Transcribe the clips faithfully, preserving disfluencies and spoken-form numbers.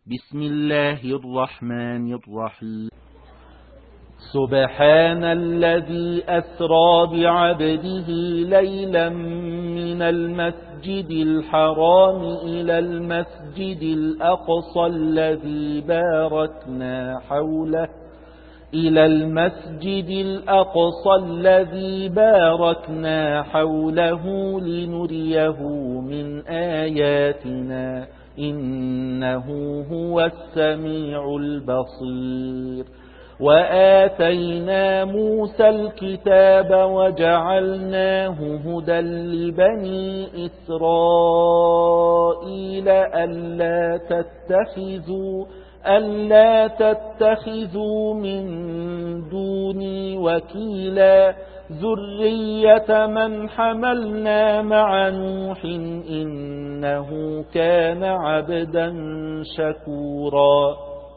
بسم الله الرحمن الرحيم. سبحان الذي أسرى بعبده ليلا من المسجد الحرام إلى المسجد الأقصى الذي باركنا حوله إلى المسجد الأقصى الذي باركنا حوله لنريه من آياتنا إنه هو السميع البصير. وآتينا موسى الكتاب وجعلناه هدى لبني إسرائيل ألا تتخذوا ألا تتخذوا من دوني وكيلا ذرية من حملنا مع نوح إنه كان عبدا شكورا.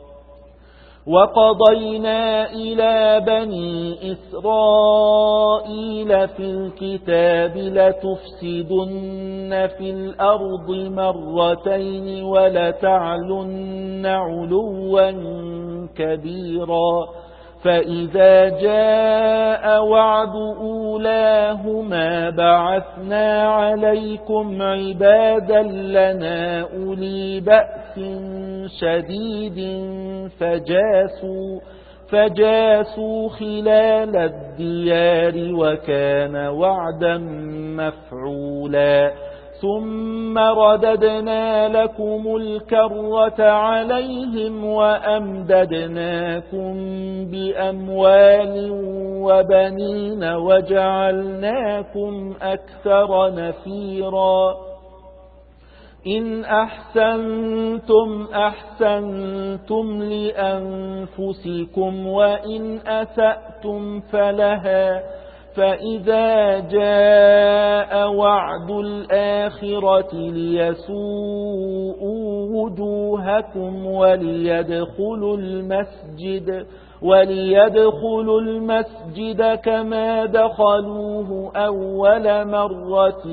وقضينا إلى بني إسرائيل في الكتاب لتفسدن في الأرض مرتين ولتعلن علوا كبيرا. فإذا جاء وعد أولاهما بعثنا عليكم عبادا لنا أولي بأس شديد فجاسوا, فجاسوا خلال الديار وكان وعدا مفعولا. ثم رددنا لكم الكرة عليهم وأمددناكم بأموال وبنين وجعلناكم أكثر نفيرا. إن أحسنتم أحسنتم لأنفسكم وإن أسأتم فلها. فإذا جاء وعد الآخرة ليسوءوا وجوهكم وليدخلوا المسجد وليدخلوا المسجد كما دخلوه أول مرة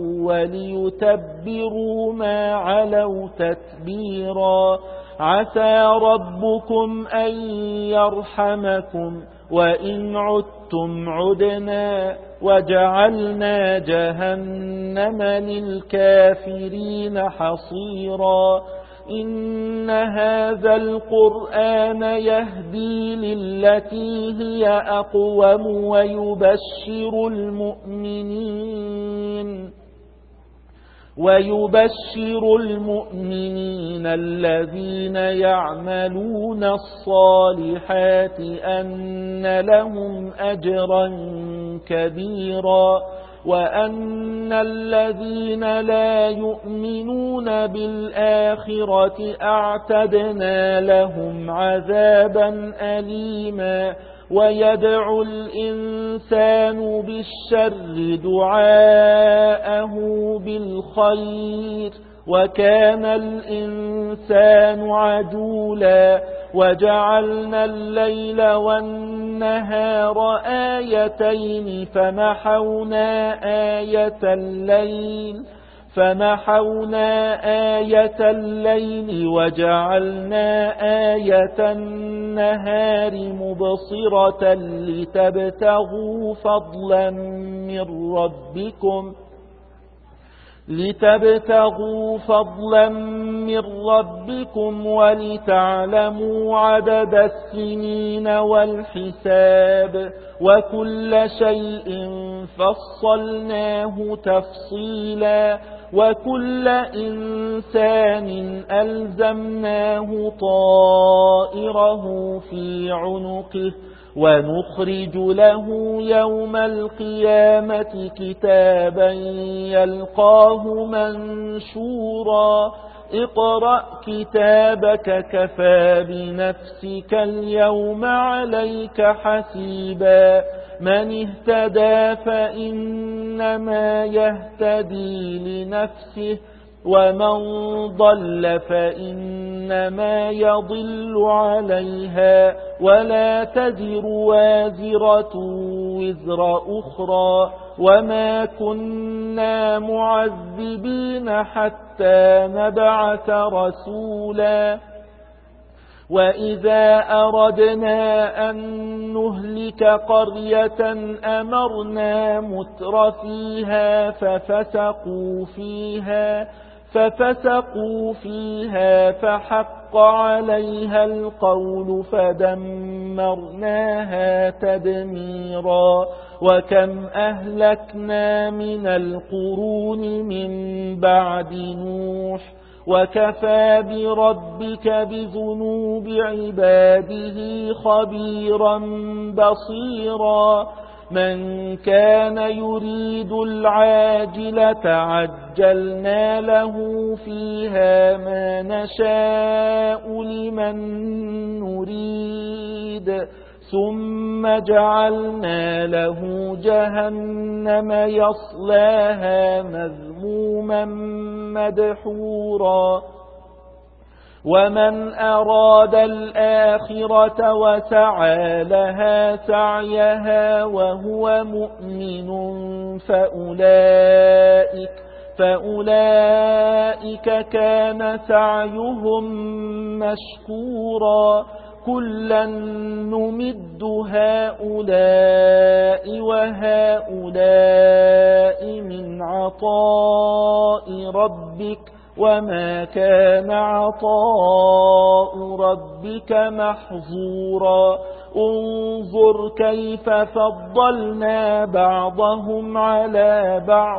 وليتبروا ما علوا تتبيرا. عسى ربكم أن يرحمكم وإن عدتم عدنا وجعلنا جهنم للكافرين حصيرا. إن هذا القرآن يهدي للتي هي أقوم ويبشر المؤمنين ويبشر المؤمنين الذين يعملون الصالحات أن لهم أجرا كبيرا. وأن الذين لا يؤمنون بالآخرة أعتدنا لهم عذابا أليما. ويدعو الإنسان بالشر دعاءه بالخير وكان الإنسان عجولا. وجعلنا الليل والنهار آيتين فمحونا آية الليل فمحونا آية الليل وجعلنا آية النهار مبصرة لتبتغوا فضلا من ربكم لتبتغوا فضلا من ربكم ولتعلموا عدد السنين والحساب وكل شيء فصلناه تفصيلا. وكل إنسان ألزمناه طائره في عنقه ونخرج له يوم القيامة كتابا يلقاه منشورا. اقرأ كتابك كفى بنفسك اليوم عليك حسيبا. من اهتدى فإنما يهتدي لنفسه ومن ضل فإنما يضل عليها ولا تزر وازرة وزر أخرى وما كنا معذبين حتى نبعث رسولا وإذا أردنا أن نهلك قرية أمرنا متر فيها ففسقوا فيها ففسقوا فيها فحق عليها القول فدمرناها تدميرا وكم أهلكنا من القرون من بعد نوح وكفى بربك بذنوب عباده خبيرا بصيرا من كان يريد العاجلة عجلنا له فيها ما نشاء لمن نريد ثم جعلنا له جهنم يصلاها مذموما مدحورا ومن أراد الآخرة وسعى لها سعيها وهو مؤمن فأولئك, فأولئك كان سعيهم مشكورا كلا نمد هؤلاء وهؤلاء من عطاء ربك وما كان عطاء ربك محظورا انظر كيف فضلنا بعضهم على بعض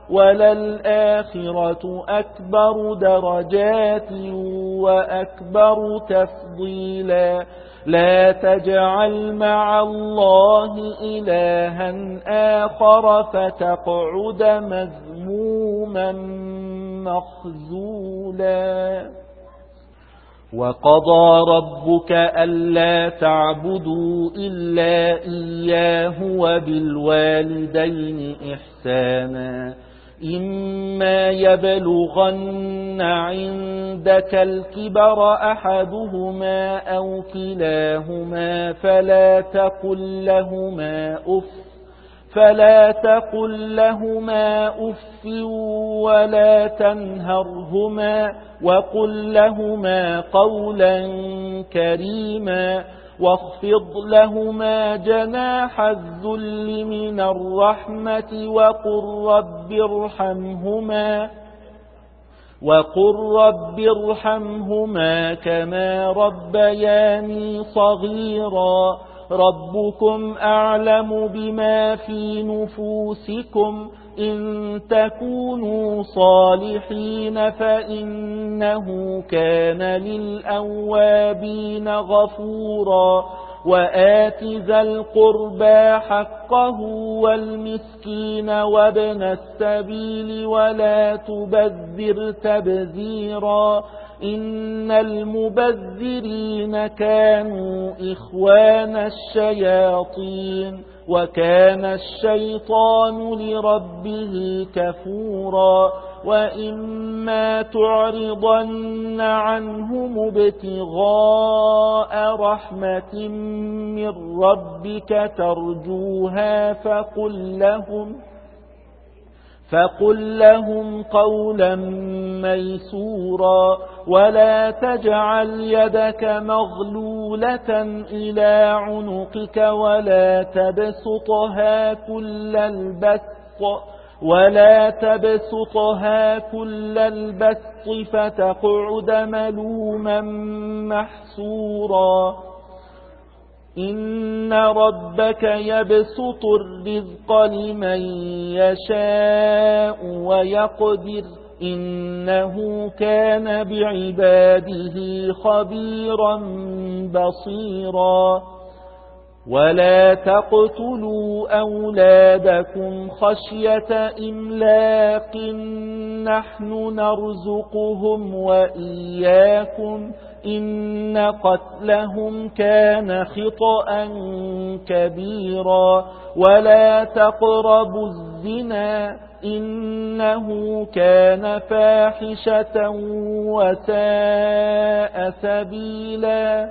وللآخرة أكبر درجات وأكبر تفضيلا لا تجعل مع الله إلها آخر فتقعد مذموما مخذولا وقضى ربك ألا تعبدوا إلا إياه وبالوالدين إحسانا إما يبلغن عندك الكبر أحدهما أو كلاهما فلا تقل لهما أف فلا تقل لهما أف ولا تنهرهما وقل لهما قولا كريما واخفض لهما جناح الذل من الرحمة وقل رب ارحمهما وقل رب ارحمهما كما ربياني صغيرا ربكم أعلم بما في نفوسكم إن تكونوا صالحين فإنه كان للأوابين غفورا وآت ذا القربى حقه والمسكين وابن السبيل ولا تبذر تبذيرا إن المبذرين كانوا إخوان الشياطين وكان الشيطان لربه كفورا وإما تعرضن عنهم ابتغاء رحمة من ربك ترجوها فقل لهم فقل لهم قولا ميسورا ولا تجعل يدك مغلولة إلى عنقك ولا تبسطها كل البسط ولا تبسطها كل البسط فتقعد ملوما محسورا إن ربك يبسط الرزق لمن يشاء ويقدر إنه كان بعباده خبيرا بصيرا ولا تقتلوا أولادكم خشية إملاق نحن نرزقهم وإياكم إن قتلهم كان خطأ كبيرا ولا تقربوا الزنا إنه كان فاحشة وساء سبيلا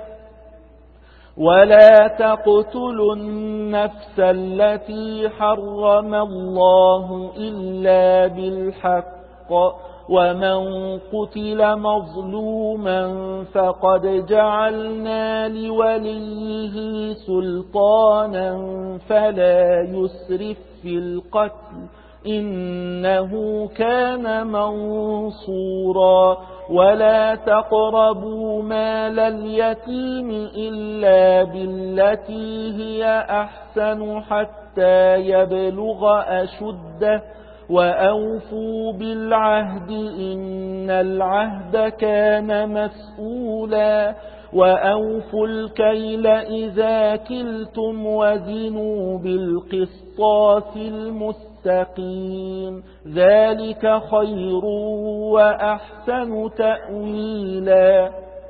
ولا تقتلوا النفس التي حرم الله إلا بالحق ومن قتل مظلوما فقد جعلنا لوليه سلطانا فلا يسرف في القتل إنه كان منصورا ولا تقربوا مال اليتيم إلا بالتي هي أحسن حتى يبلغ أشده وأوفوا بالعهد إن العهد كان مسؤولا وأوفوا الكيل إذا كلتم وزنوا بالقسطاس المستقيم ذلك خير وأحسن تأويلا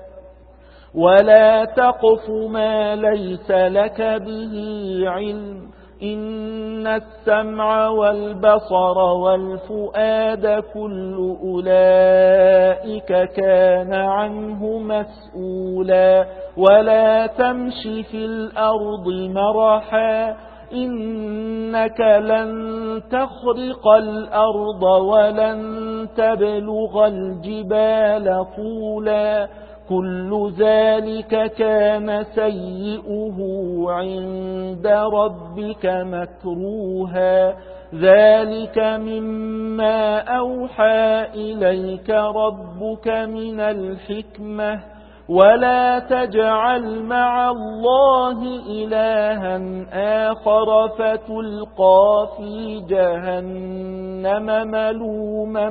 ولا تقف ما ليس لك به علم إن السمع والبصر والفؤاد كل أولئك كان عنه مسؤولا ولا تمش في الأرض مرحا إنك لن تخرق الأرض ولن تبلغ الجبال طولا كل ذلك كان سيئه عند ربك مكروها ذلك مما أوحى إليك ربك من الحكمة ولا تجعل مع الله إلها آخر فتلقى في جهنم ملوما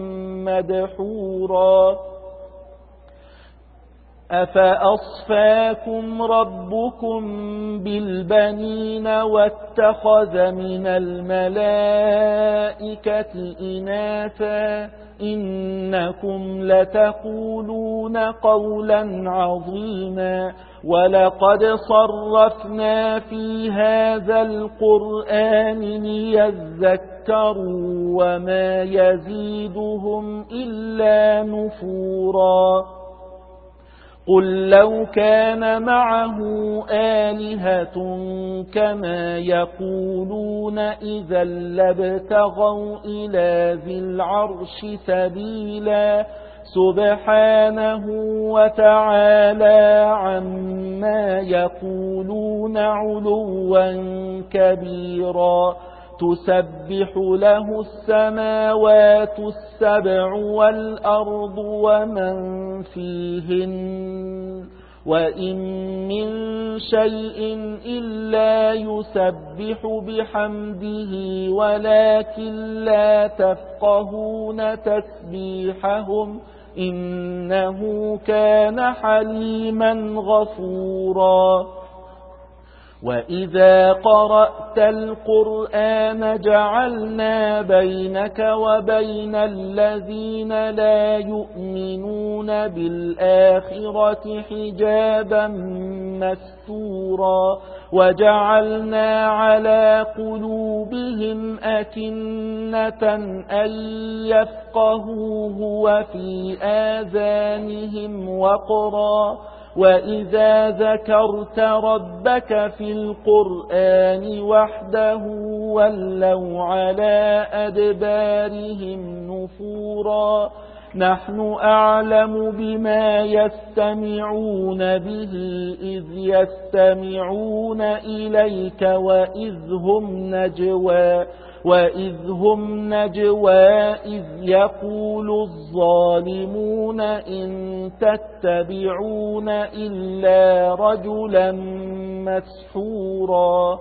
مدحورا أفأصفاكم ربكم بالبنين واتخذ من الملائكة إناثا إنكم لتقولون قولا عظيما ولقد صرفنا في هذا القرآن ليذكروا وما يزيدهم إلا نفورا قل لو كان معه آلهة كما يقولون إذا لابتغوا إلى ذي العرش سبيلا سبحانه وتعالى عما يقولون علوا كبيرا تسبح له السماوات السبع والأرض ومن فيهن وإن من شيء إلا يسبح بحمده ولكن لا تفقهون تسبيحهم إنه كان حليما غفورا وإذا قرأت القرآن جعلنا بينك وبين الذين لا يؤمنون بالآخرة حجابا مستورا وجعلنا على قلوبهم أكنة أن يفقهوه وفي آذانهم وقرا وإذا ذكرت ربك في القرآن وحده ولوا على أدبارهم نفورا نحن أعلم بما يستمعون به إذ يستمعون إليك وإذ هم نجوى وإذ هم نجوى إذ يقول الظالمون إن تتبعون إلا رجلا مسحورا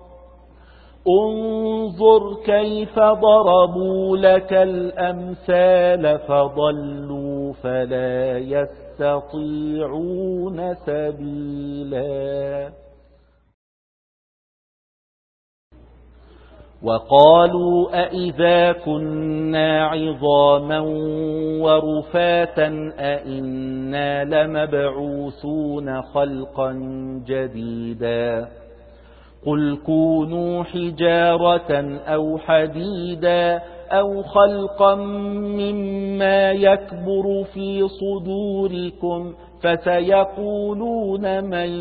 انظر كيف ضربوا لك الأمثال فضلوا فلا يستطيعون سبيلا وقالوا أئذا كنا عظاما ورفاتا أئنا لمبعوثون خلقا جديدا قل كونوا حجارة أو حديدا أو خلقا مما يكبر في صدوركم فسيقولون من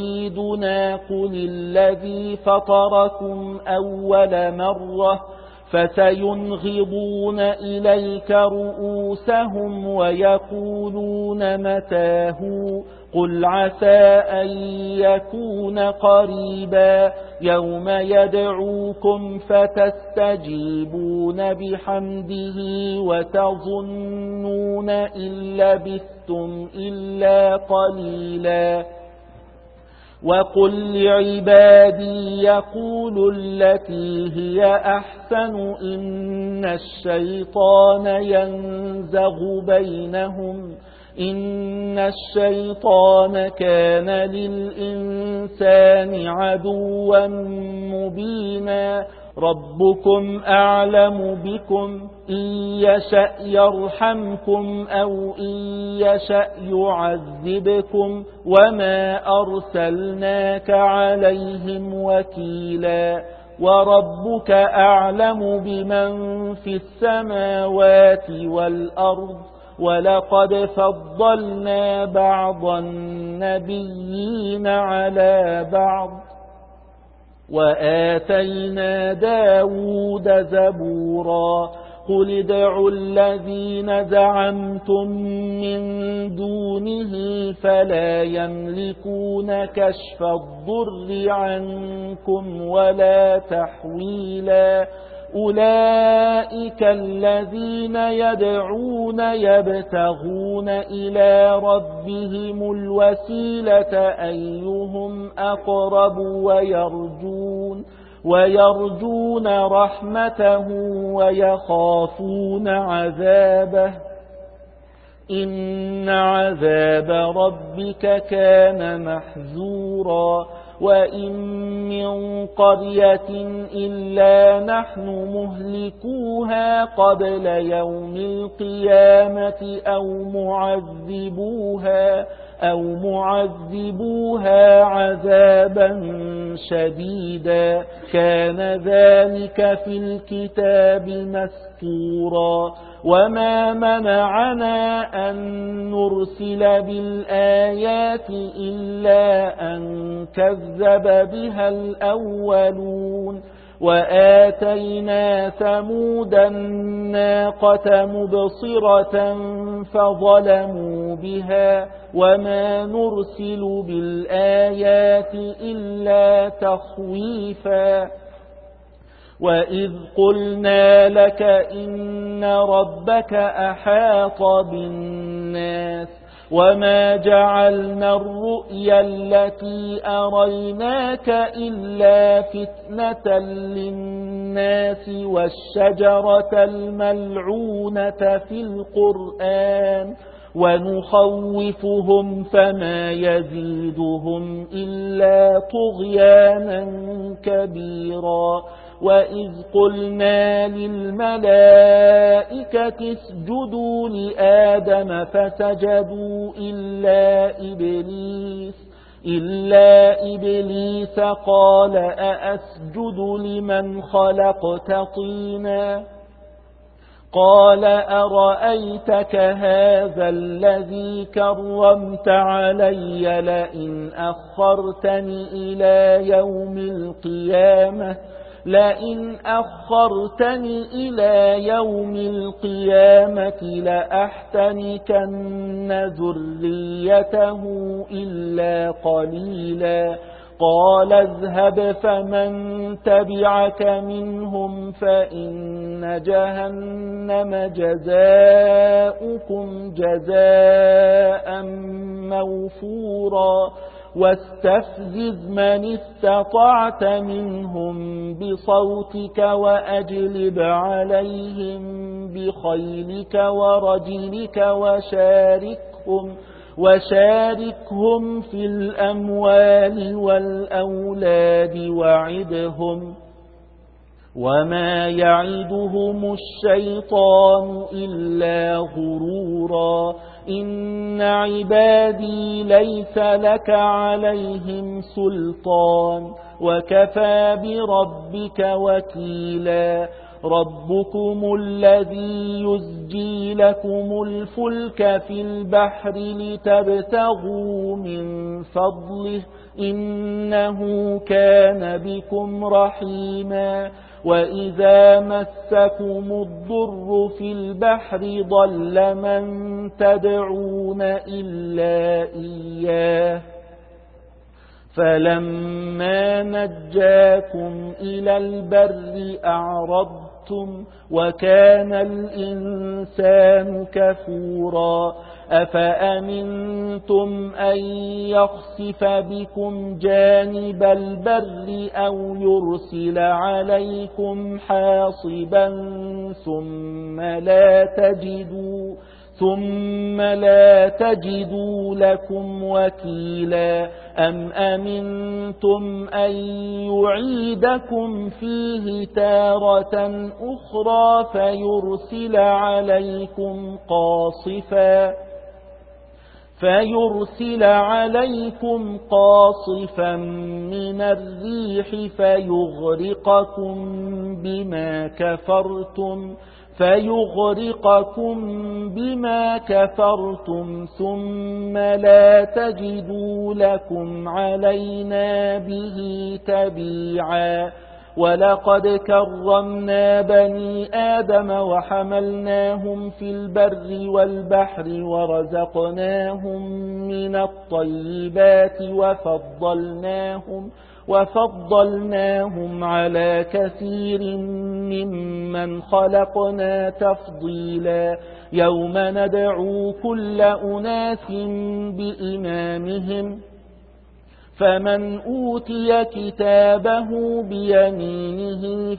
يعيدنا قل الذي فطركم أول مرة فسينغضون إليك رؤوسهم ويقولون متاه قل عسى أن يكون قريبا يوم يدعوكم فتستجيبون بحمده وتظنون إن لبثتم إلا قليلا وقل لعبادي يقولوا التي هي أحسن إن الشيطان ينزغ بينهم إن الشيطان كان للإنسان عدوا مبينا ربكم أعلم بكم إن يشأ يرحمكم أو إن يشأ يعذبكم وما أرسلناك عليهم وكيلا وربك أعلم بمن في السماوات والأرض ولقد فضلنا بعض النبيين على بعض وآتينا داود زبورا قل ادعوا الذين زعمتم من دونه فلا يملكون كشف الضر عنكم ولا تحويلا أولئك الذين يدعون يبتغون إلى ربهم الوسيلة أيهم أقرب ويرجون ويرجون رحمته ويخافون عذابه إن عذاب ربك كان محذورا وإن من قرية إلا نحن مهلكوها قبل يوم القيامة أو معذبوها أو معذبوها عذابا شديدا كان ذلك في الكتاب مسطورا وما منعنا أن نرسل بالآيات إلا أن كذب بها الأولون وآتينا ثمود الناقة مبصرة فظلموا بها وما نرسل بالآيات إلا تخويفا وإذ قلنا لك إن ربك أحاط بالناس وما جعلنا الرؤيا التي أريناك إلا فتنة للناس والشجرة الملعونة في القرآن ونخوفهم فما يزيدهم إلا طغيانا كبيرا وإذ قلنا للملائكة اسجدوا لآدم فسجدوا إلا إبليس إلا إبليس قال أأسجد لمن خلقت طينا قال أرأيتك هذا الذي كرمت علي لئن أخرتني إلى يوم القيامة لئن أخرتني إلى يوم القيامة لأحتنكن ذريته إلا قليلا قال اذهب فمن تبعك منهم فإن جهنم جزاؤكم جزاء موفورا واستفزز من استطعت منهم بصوتك وأجلب عليهم بخيلك ورجلك وشاركهم وشاركهم في الأموال والأولاد وعدهم وما يعدهم الشيطان إلا غرورا إن عبادي ليس لك عليهم سلطان وكفى بربك وكيلا ربكم الذي يزجي لكم الفلك في البحر لتبتغوا من فضله إنه كان بكم رحيما وإذا مسكم الضر في البحر ضل من تدعون إلا إياه فلما نجاكم إلى البر أعرضتم وكان الإنسان كفورا أفأمنتم أن يخسف بكم جانب البر أو يرسل عليكم حاصبا ثم لا تجدوا ثم لا تجدوا لكم وكيلا أم أمنتم أن يعيدكم فيه تارة أخرى فيرسل عليكم قاصفا فيرسل عليكم قاصفا من الريح فيغرقكم بما كفرتم فيغرقكم بما كفرتم ثم لا تجدوا لكم علينا به تبيعا ولقد كرمنا بني آدم وحملناهم في البر والبحر ورزقناهم من الطيبات وفضلناهم وفضلناهم على كثير ممن خلقنا تفضيلا يوم ندعو كل أناس بإمامهم فمن أوتي كتابه بيمينه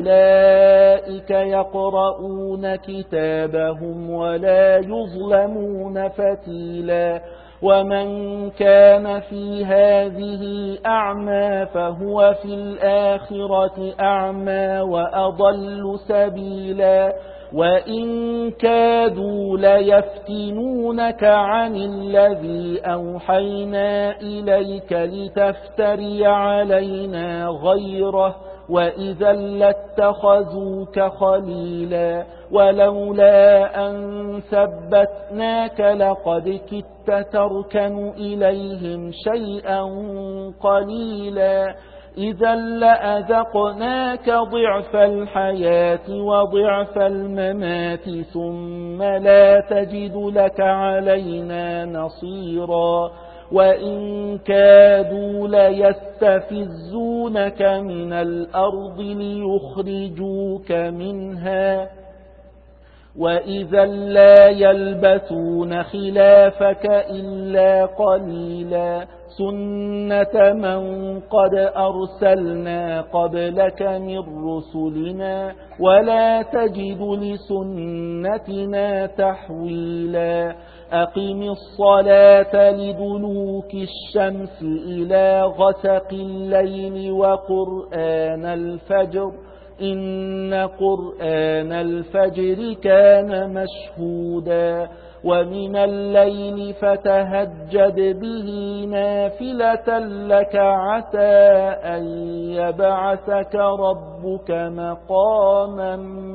فأولئك يقرؤون كتابهم ولا يظلمون فتيلا ومن كان في هذه أعمى فهو في الآخرة أعمى وأضل سبيلا وإن كادوا ليفتنونك عن الذي أوحينا إليك لتفتري علينا غيره وإذا لاتخذوك خليلا ولولا أن ثبتناك لقد كدت تركن إليهم شيئا قليلا إذا لأذقناك ضعف الحياة وضعف الممات ثم لا تجد لك علينا نصيرا وإن كادوا ليستفزونك من الأرض ليخرجوك منها وإذا لا يلبثون خلافك إلا قليلا سنة من قد أرسلنا قبلك من رسلنا ولا تجد لسنتنا تحويلا أقم الصلاة لدلوك الشمس إلى غسق الليل وقرآن الفجر إن قرآن الفجر كان مشهودا ومن الليل فتهجد به نافلة لك عسى أن يبعثك ربك مقاما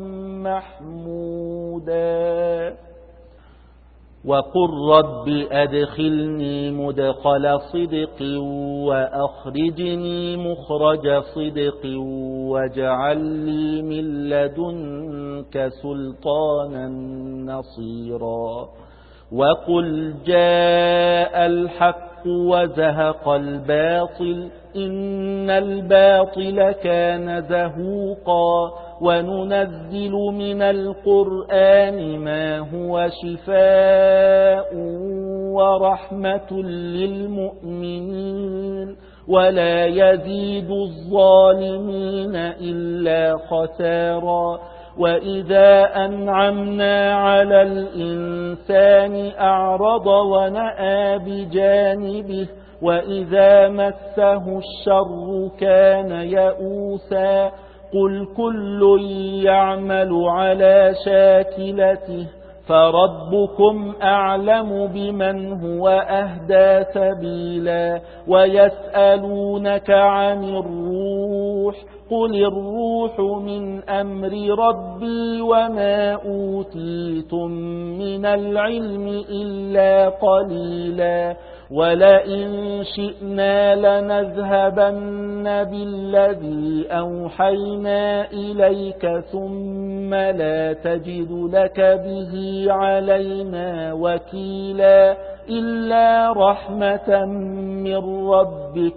محمودا وقل رب أدخلني مدخل صدق وأخرجني مخرج صدق واجعل لي من لدنك سلطانا نصيرا وقل جاء الحق وزهق الباطل إن الباطل كان زهوقا وننزل من القرآن ما هو شفاء ورحمة للمؤمنين ولا يزيد الظالمين إلا خسارا وإذا أنعمنا على الإنسان أعرض ونأى بجانبه وإذا مسه الشر كان يئوسا قل كل يعمل على شاكلته فربكم أعلم بمن هو أهدى سبيلا ويسألونك عن الروح قل الروح من أمر ربي وما أوتيتم من العلم إلا قليلا ولئن شئنا لنذهبن بالذي أوحينا إليك ثم لا تجد لك به علينا وكيلا إلا رحمة من ربك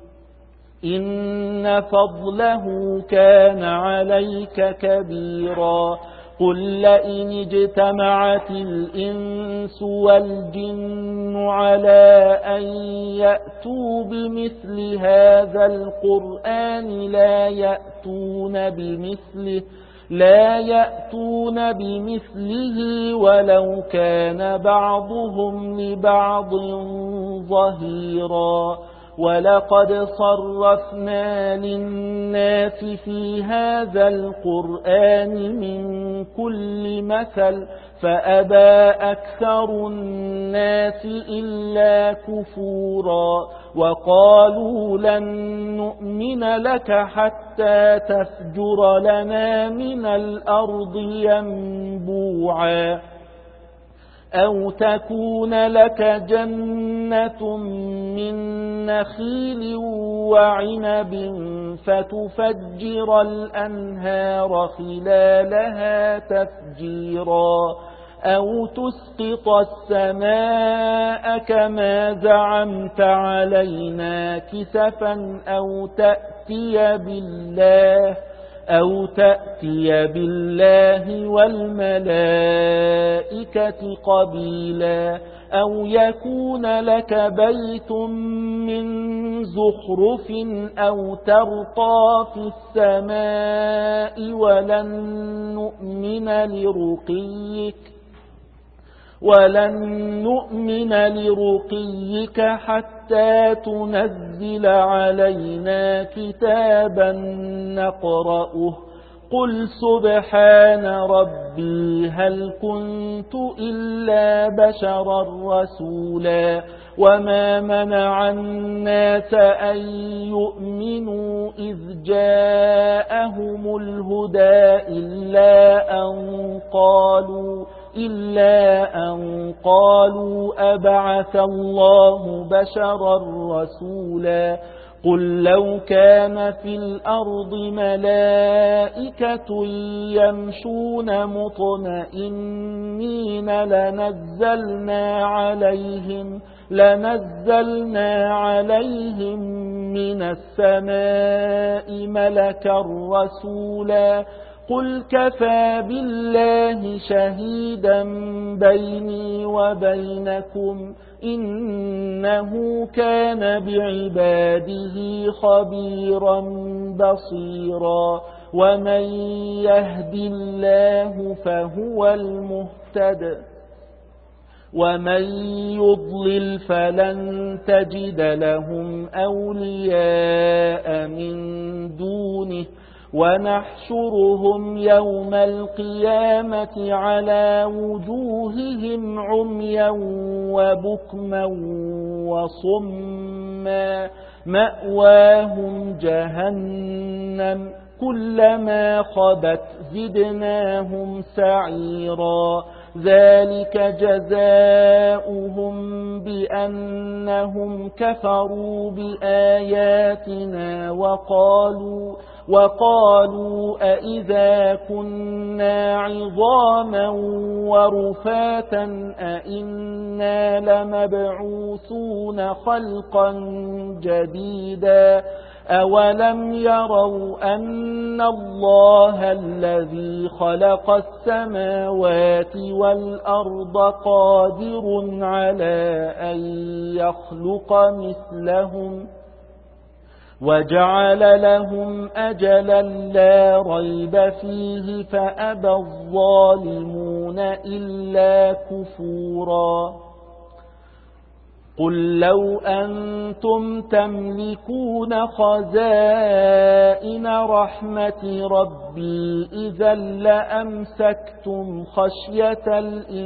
إن فضله كان عليك كبيرا قل لئن اجتمعت الإنس والجن على أن يأتوا بمثل هذا القرآن لا يأتون بمثله لا يأتون بمثله ولو كان بعضهم لبعض ظهيرا ولقد صرفنا للناس في هذا القرآن من كل مثل فأبى أكثر الناس إلا كفورا وقالوا لن نؤمن لك حتى تفجر لنا من الأرض ينبوعا أو تكون لك جنة من نخيل وعنب فتفجر الأنهار خلالها تفجيرا أو تسقط السماء كما زعمت علينا كسفا أو تأتي بالله أو تأتي بالله والملائكة قبيلا أو يكون لك بيت من زخرف أو ترقى في السماء ولن نؤمن لرقيك ولن نؤمن لرقيك حتى تنزل علينا كتابا نقرأه قل سبحان ربي هل كنت إلا بشرا رسولا وما منع الناس أن يؤمنوا إذ جاءهم الهدى إلا أن قالوا إلا أن قالوا أبعث الله بشرا رسولا قل لو كان في الأرض ملائكة يمشون مطمئنين لنزلنا عليهم لنزلنا عليهم من السماء ملكا رسولا قل كفى بالله شهيدا بيني وبينكم إنه كان بعباده خبيرا بصيرا ومن يهد الله فهو المهتد ومن يضلل فلن تجد لهم أولياء من دونه ونحشرهم يوم القيامة على وجوههم عميا وبكما وصما مأواهم جهنم كلما خبت زدناهم سعيرا ذلك جزاؤهم بأنهم كفروا بآياتنا وقالوا وقالوا أئذا كنا عظاما ورفاتا أئنا لمبعوثون خلقا جديدا أولم يروا أن الله الذي خلق السماوات والأرض قادر على أن يخلق مثلهم وجعل لهم أجلا لا ريب فيه فأبى الظالمون إلا كفورا قل لو أنتم تملكون خزائن رحمة ربي إذا لأمسكتم خشية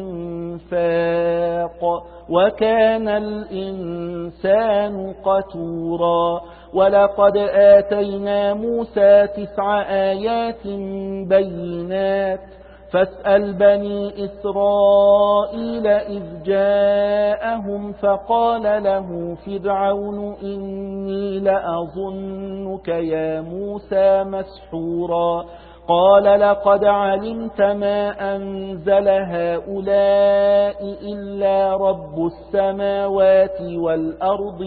الإنفاق وكان الإنسان قتورا ولقد آتينا موسى تسع آيات بينات فاسأل بني إسرائيل إذ جاءهم فقال له فرعون إني لأظنك يا موسى مسحورا قال لقد علمت ما أنزل هؤلاء إلا رب السماوات والأرض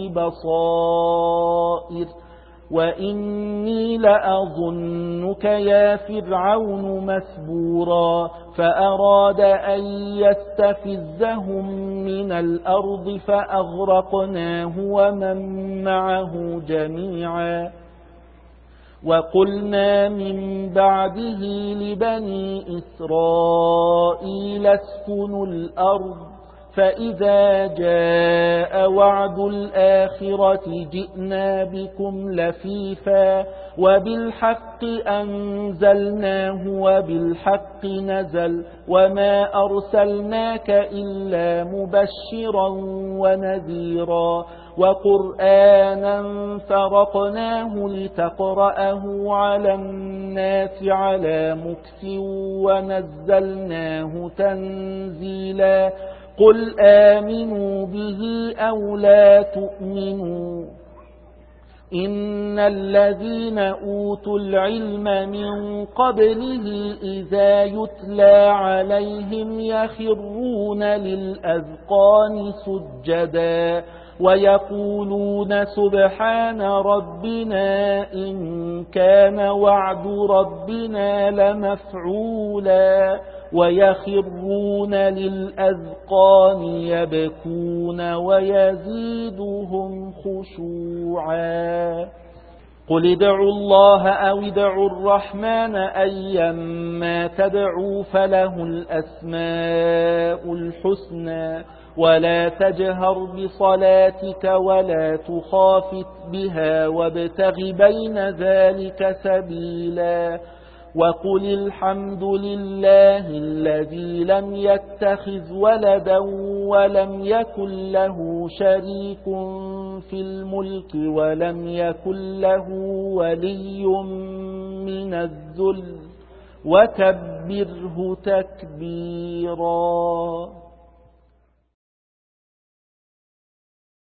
بصائر وإني لأظنك يا فرعون مسبورا فأراد أن يستفزهم من الأرض فأغرقناه ومن معه جميعا وقلنا من بعده لبني إسرائيل اسكنوا الأرض فإذا جاء وعد الآخرة جئنا بكم لفيفا وبالحق أنزلناه وبالحق نزل وما أرسلناك إلا مبشرا ونذيرا وقرآنا فرقناه لتقرأه على الناس على مكث ونزلناه تنزيلا قل آمنوا به أو لا تؤمنوا إن الذين أوتوا العلم من قبله إذا يتلى عليهم يخرون للأذقان سجدا ويقولون سبحان ربنا إن كان وعد ربنا لمفعولا ويخرون للأذقان يبكون ويزيدهم خشوعا قل ادعوا الله أو ادعوا الرحمن أيما تدعوا فله الأسماء الحسنى ولا تجهر بصلاتك ولا تخافت بها وابتغ بين ذلك سبيلا وقل الحمد لله الذي لم يتخذ ولدا ولم يكن له شريك في الملك ولم يكن له ولي من الذل وكبره تكبيرا.